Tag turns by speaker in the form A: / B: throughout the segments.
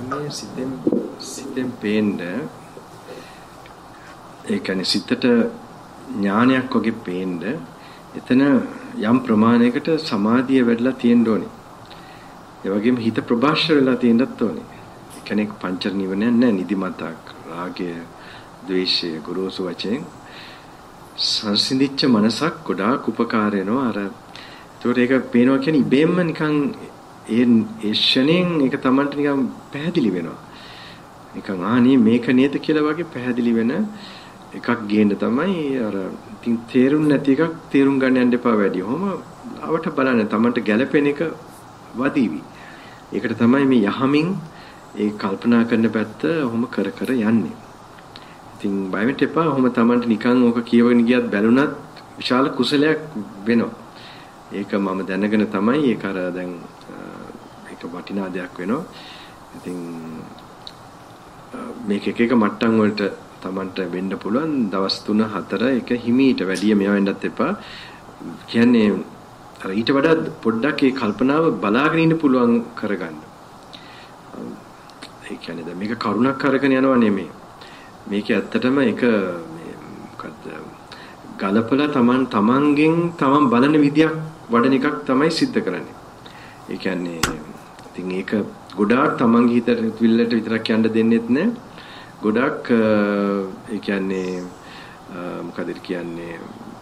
A: මේ සිතෙන් පේන්න ඒ කියන්නේ සිතට ඥානයක් වගේ පේන්න එතන යම් ප්‍රමාණයකට සමාධිය වැඩිලා තියෙන්න ඕනේ. ඒ වගේම හිත ප්‍රභාෂ්‍ය වෙලා තියෙන්නත් ඕනේ. ඒ කියන්නේ පංච නිවනයක් නැහැ නිදිමතක්, රාගය, ද්වේෂය, ගුරුසු වචෙන් සංසිඳිච්ච මනසක් ගොඩාක් උපකාර වෙනවා. අර ඒතකොට ඒක පේනවා කියන්නේ ඉබේම නිකන් ඒ ෂණයෙන් ඒක Tamanට නිකන් පැහැදිලි වෙනවා. නිකන් ආනේ මේක නේද කියලා වගේ පැහැදිලි වෙන එකක් ගේන්න තමයි අර ඉතින් තේරුම් නැති එකක් තේරුම් ගන්න යන්න එපා වැඩි. ඔහොම අවට බලන්න Tamanට ගැළපෙන එක වදීවි. ඒකට තමයි මේ යහමින් ඒ කල්පනා කරන පැත්ත ඔහොම කර කර යන්නේ. ඉතින් බය වෙන්න එපා. ඔහොම Tamanට නිකන් ඕක කියවගෙන ගියත් බැලුණත් විශාල කුසලයක් වෙනවා. ඒක මම දැනගෙන තමයි ඒක අර දැන් ඒක වටිනා දෙයක් වෙනවා. ඉතින් මේක එක එක මට්ටම් වලට Tamanට වෙන්න පුළුවන්. දවස් 3-4 එක හිමීට වැඩිය මේවා වෙන්නත් එපා. කියන්නේ අර ඊට වඩා පොඩ්ඩක් ඒ කල්පනාව බලාගෙන ඉන්න පුළුවන් කරගන්න. ඒ කියන්නේ දැන් මේක කරුණක් අරගෙන යනවා නෙමෙයි. මේක ඇත්තටම එක මේ මොකද්ද ගලපලා තමන්ගෙන් තමන් බලන විදියක් වඩන එකක් තමයි සිද්ධ කරන්නේ. ඒ කියන්නේ ඉතින් ඒක ගොඩාක් තමන්ගේ හිතට විල්ලට විතරක් යන්න දෙන්නෙත් නෑ. ගොඩාක් ඒ කියන්නේ මොකද කියන්නේ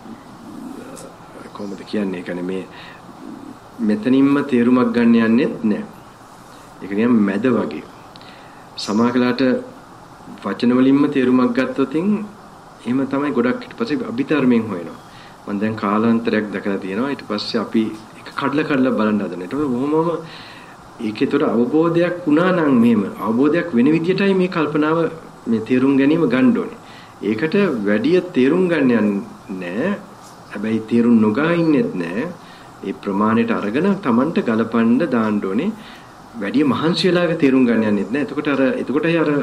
A: කොහොමද කියන්නේ? ඒ කියන්නේ මේ මෙතනින්ම තේරුමක් ගන්න යන්නෙත් නෑ. ඒක නිකන් මැද වගේ. සමාකලාට වචන වලින්ම තේරුමක් ගත්තොතින් එහෙම තමයි ගොඩක් ඊට පස්සේ අභිධර්මයෙන් හොයනවා. මම දැන් කාලාන්තරයක් දැකලා තියෙනවා. ඊට පස්සේ අපි ඒක කඩලා බලන්න හදන. ඒකට කොහොමම ඒකේතර අවබෝධයක් වුණා නම් මෙහෙම අවබෝධයක් වෙන විදියටයි මේ කල්පනාව මේ තේරුම් ගැනීම ගන්න ඕනේ. ඒකට වැඩි තේරුම් ගන්න යන්නේ හැබැයි තේරුම් නොගා ඉන්නෙත් නෑ. ඒ ප්‍රමාණයට අරගෙන Tamanට ගලපන්න දාන්න ඕනේ. වැඩි මහන්සි වෙලාවක තේරුම් ගන්න යන්නෙත් නෑ. එතකොටයි අර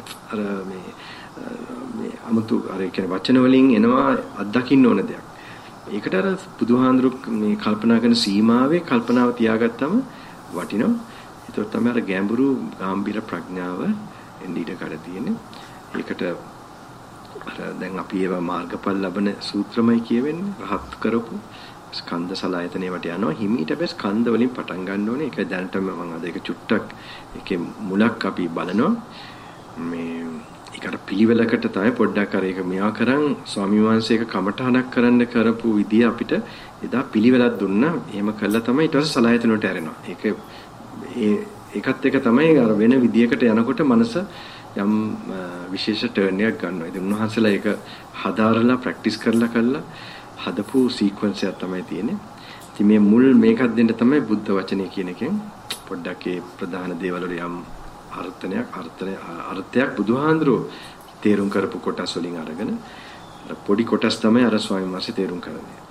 A: මේ අමුතු අර කියන වචන වලින් එනවා අත්දකින්න ඕන දෙයක්. ඒකට අර බුදුහාඳුරු මේ කල්පනා කරන සීමාවේ කල්පනාව තියාගත්තම වටිනවා. ඒතකොට තමයි අර ගැඹුරු ගාම්භීර ප්‍රඥාව එන්න ඉඩ කඩ තියෙන්නේ. ඒකට අර දැන් අපි ඒවා මාර්ගඵල ලබන සූත්‍රමයි කියවෙන්නේ. රහත් කරපු ස්කන්ධ සලආයතනෙ වට යනවා. හිමීට බෑ ස්කන්ධ වලින් පටන් ගන්න ඕනේ. ඒක දැනටම මම අද ඒක චුට්ටක් ඒකේ මුලක් අපි බලනවා. මේ ඒකට පිළිවෙලකට තමයි පොඩ්ඩක් අර ඒක මෙයා කරන් ස්වාමි වහන්සේක කමඨහනක් කරන්න කරපු විදිය අපිට එදා පිළිවෙලක් දුන්නා. එහෙම කළා තමයි ඊට පස්සේ සලආයතන වලට ඇරෙනවා. ඒකත් එක තමයි අර වෙන විදියකට යනකොට මනස යම් විශේෂ ටර්න් එකක් ගන්නවා. ඉතින් උන්වහන්සේලා ඒක හදාරලා ප්‍රැක්ටිස් කරලා හදපු සීක්වෙන්ස් එකක් තමයි තියෙන්නේ. ඉතින් මේ මුල් මේකක් දෙන්න තමයි බුද්ධ වචනේ කියන එකෙන් පොඩ්ඩක් ඒ ප්‍රධාන දේවල් වල යම් අර්ථයක් බුදුහාඳුරෝ තේරුම් කරපු කොටස් වලින් අරගෙන පොඩි කොටස් තමයි අර ස්වාමීන් වහන්සේ තේරුම් කරන්නේ.